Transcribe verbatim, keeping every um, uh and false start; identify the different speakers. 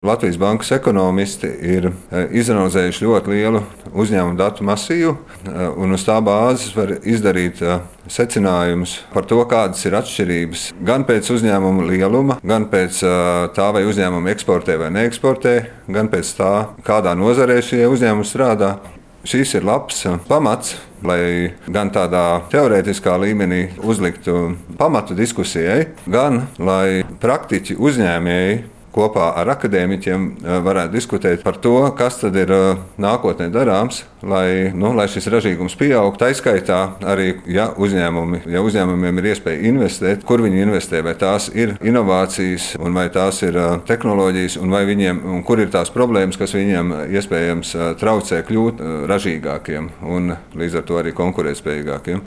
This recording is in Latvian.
Speaker 1: Latvijas Bankas ekonomisti ir izanalizējuši ļoti lielu uzņēmumu datu masīvu, un uz tā bāzes var izdarīt secinājumus par to, kādas ir atšķirības gan pēc uzņēmuma lieluma, gan pēc tā, vai uzņēmumi eksportē vai neeksportē, gan pēc tā, kādā nozarē šie uzņēmumi strādā. Šis ir labs pamats, lai gan tādā teorētiskā līmenī uzliktu pamatu diskusijai, gan lai praktiķi uzņēmēji kopā ar akadēmiķiem varētu diskutēt par to, kas tad ir nākotnē darāms, lai, nu, lai šis ražīgums pieaugtu. Tā izskaitā arī, ja, uzņēmumi, ja uzņēmumiem ir iespēja investēt, kur viņi investē, vai tās ir inovācijas, un vai tās ir tehnoloģijas, un, vai viņiem, un kur ir tās problēmas, kas viņiem iespējams traucē kļūt ražīgākiem un līdz ar to arī konkurētspējīgākiem.